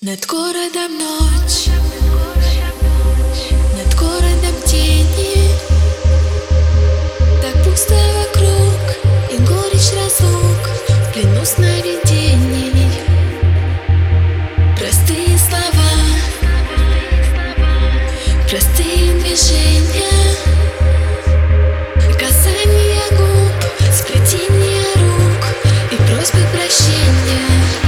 Над городом ночь, над городом тени. Так пусто вокруг и горечь разлук в плену сновидений. Простые слова, простые движения, касания губ, сплетения рук и просьбы прощения.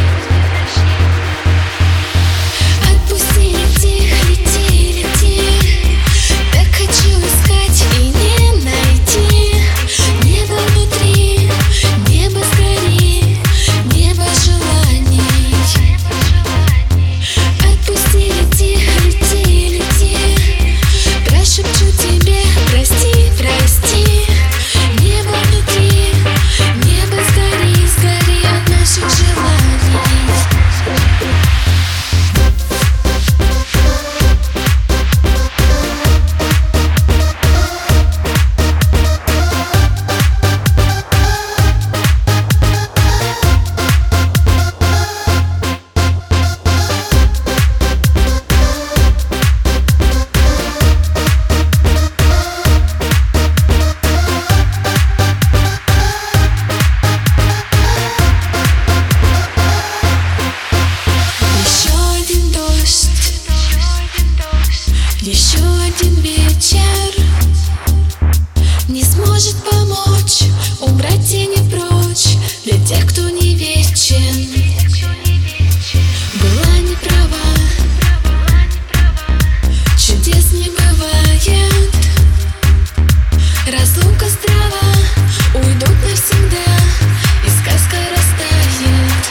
Еще один вечер не сможет помочь убрать тени прочь для тех, кто не вечен. Была не права, чудес не бывает. Разлука острова уйдут навсегда, и сказка растает.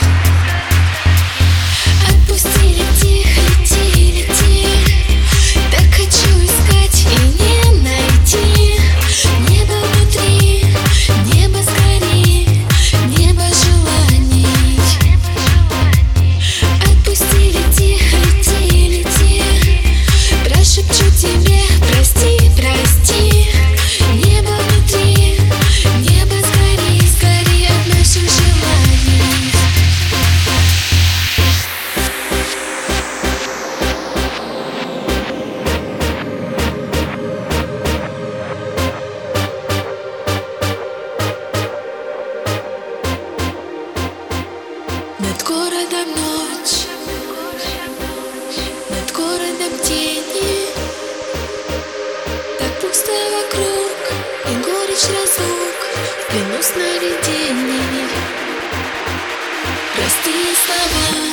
Отпусти, лети, лети, лети. Так хочу искать и не найти. Небо внутри, небо скорей, небо желаний. Отпусти, лети, лети, лети. Прошепчу тебе, прости, прости. Небо внутри, небо скорей, скорей от наших желаний. Над городом ночь, над городом тени. Так пусто вокруг и горечь разлук в плену сновидений. Простые слова,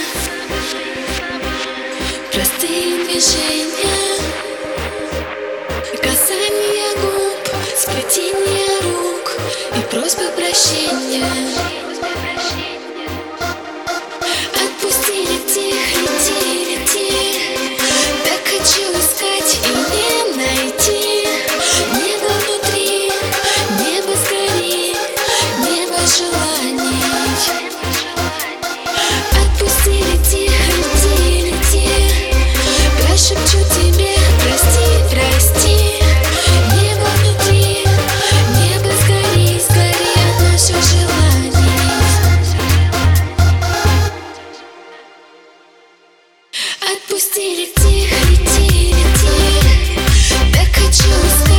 простые движения, касания губ, сплетения рук и просьбы прощения. Отпусти, лети, лети, лети. Так хочу искать и не найти. Небо внутри, небо скорей, небо желаний. Отпусти, лети, лети, лети. Прошепчу тебе, прости, прости. Небо внутри, небо скорей, скорей от наших желаний. Отпусти, лети, лети, лети. Так хочу искать.